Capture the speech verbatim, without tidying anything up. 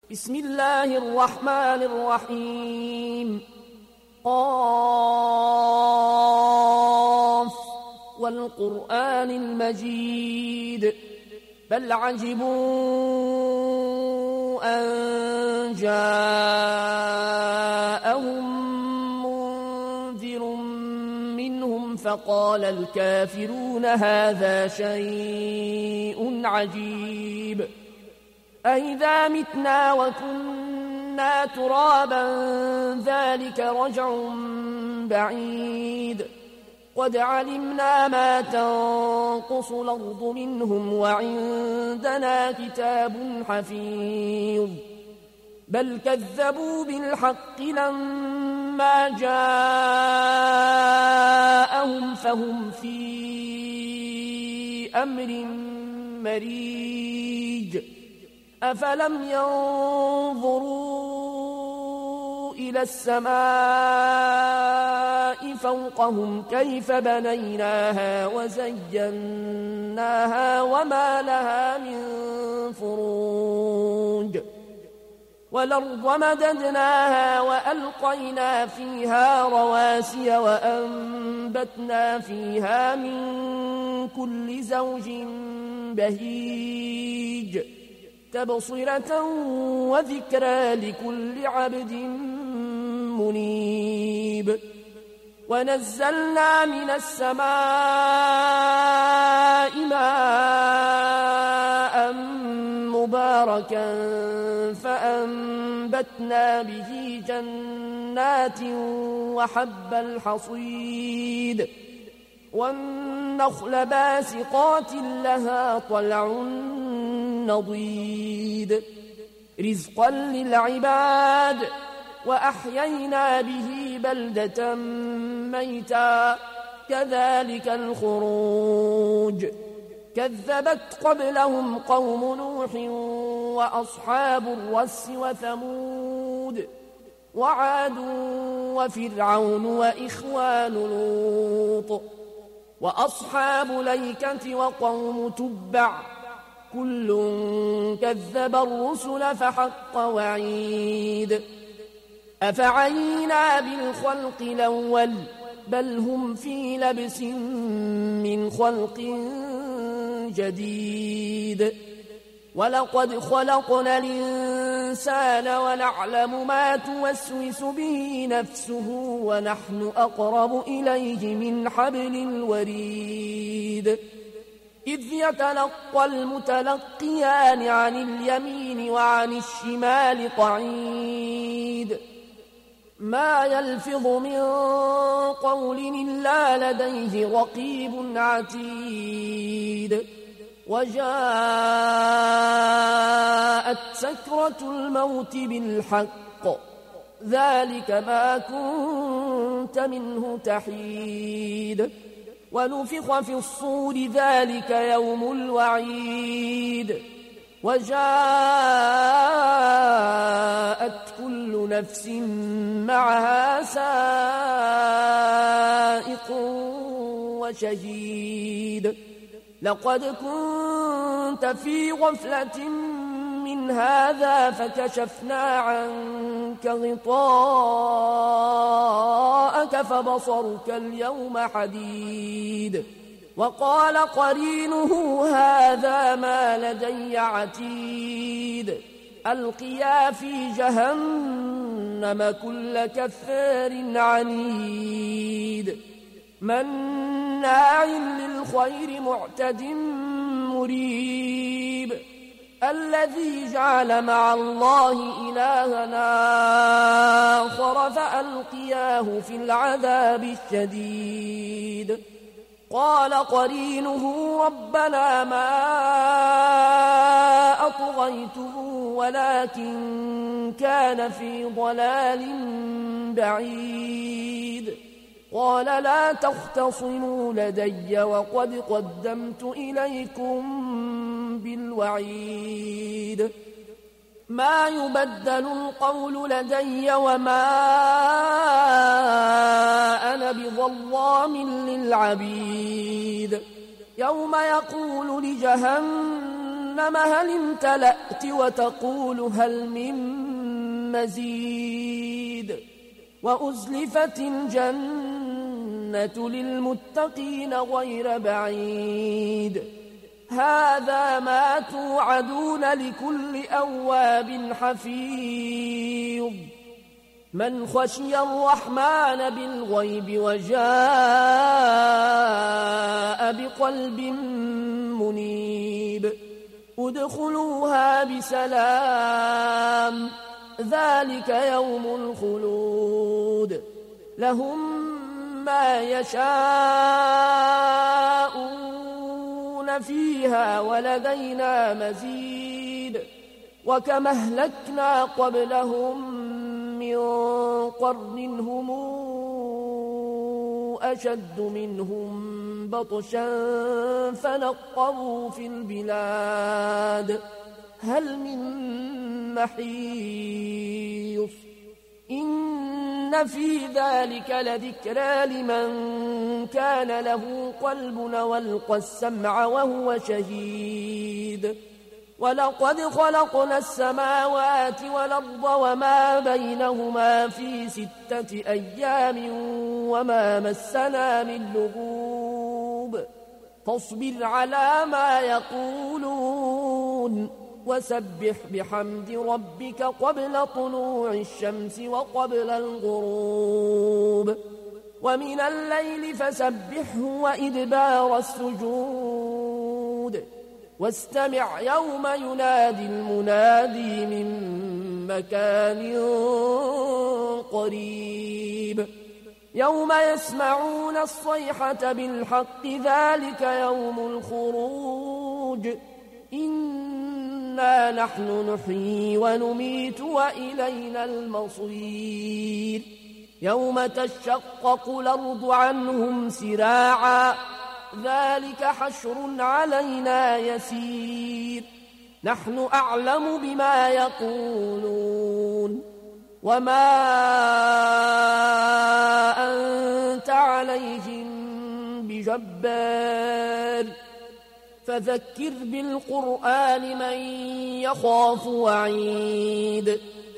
بسم الله الرحمن الرحيم. قاف والقرآن المجيد بل عجبوا أن جاءهم منذر منهم فقال الكافرون هذا شيء عجيب أئذا متنا وكنا ترابا ذلك رجع بعيد قد علمنا ما تنقص الأرض منهم وعندنا كتاب حفيظ بل كذبوا بالحق لما جاءهم فهم في أمر مريج أفلم ينظروا إلى السماء فوقهم كيف بنيناها وزيناها وما لها من فروج والأرض مددناها وألقينا فيها رواسي وأنبتنا فيها من كل زوج بهيج تبصرة وذكرى لكل عبد منيب ونزلنا من السماء ماء مباركا فأنبتنا به جنات وحب الحصيد والنخل باسقات لها طلع نضيد رزقا للعباد وأحيينا به بلدة ميتا كذلك الخروج كذبت قبلهم قوم نوح وأصحاب الرس وثمود وعاد وفرعون وإخوان لوط وأصحاب الأيكة وقوم تبع كل كذب الرسل فحق وعيد أفعينا بالخلق الأول بل هم في لبس من خلق جديد ولقد خلقنا الإنسان ونعلم ما توسوس به نفسه ونحن أقرب إليه من حبل الوريد إذ يتلقى المتلقيان عن اليمين وعن الشمال قعيد ما يلفظ من قول إلا لديه رقيب عتيد وجاءت سكرة الموت بالحق ذلك ما كنت منه تحيد ونفخ في الصور ذلك يوم الوعيد وجاءت كل نفس معها سائق وشهيد لقد كنت في غفلة من هذا فكشفنا عنك غطاءك فبصرك اليوم حديد وقال قرينه هذا ما لدي عتيد ألقيا في جهنم كل كفار عنيد مناع للخير معتد مريب الذي جعل مع الله إلهنا آخر فألقياه في العذاب الشديد قال قرينه ربنا ما أطغيته ولكن كان في ضلال بعيد قال لا تختصموا لدي وقد قدمت إليكم بالوعيد ما يبدل القول لدي وما أنا بظلام للعبيد يوم يقول لجهنم جهنم هل امتلأت وتقول هل من مزيد وأزلفت الجنة للمتقين غير بعيد هذا ما توعدون لكل أواب حفيظ من خشي الرحمن بالغيب وجاء بقلب منيب ادخلوها بسلام ذلك يوم الخلود لهم ما يشاءون فيها ولدينا مزيد وكم أهلكنا قبلهم من قرن هم أشد منهم بطشا فنقبوا في البلاد هل من محيص إن في ذلك لذكرى لمن كان له قلب والقى السمع وهو شهيد ولقد خلقنا السماوات والأرض وما بينهما في ستة أيام وما مسنا من لغوب فاصبر على ما يقولون وسبح بحمد ربك قبل طلوع الشمس وقبل الغروب ومن الليل فسبحه وإدبار السجود واستمع يوم ينادي المنادي من مكان قريب يوم يسمعون الصيحة بالحق ذلك يوم الخروج إنا نحن نحيي ونميت وإلينا المصير يوم تشقق الأرض عنهم سراعا ذلك حشر علينا يسير نحن أعلم بما يقولون وما أنت عليهم بجبار فذكر بالقرآن من يخاف وعيد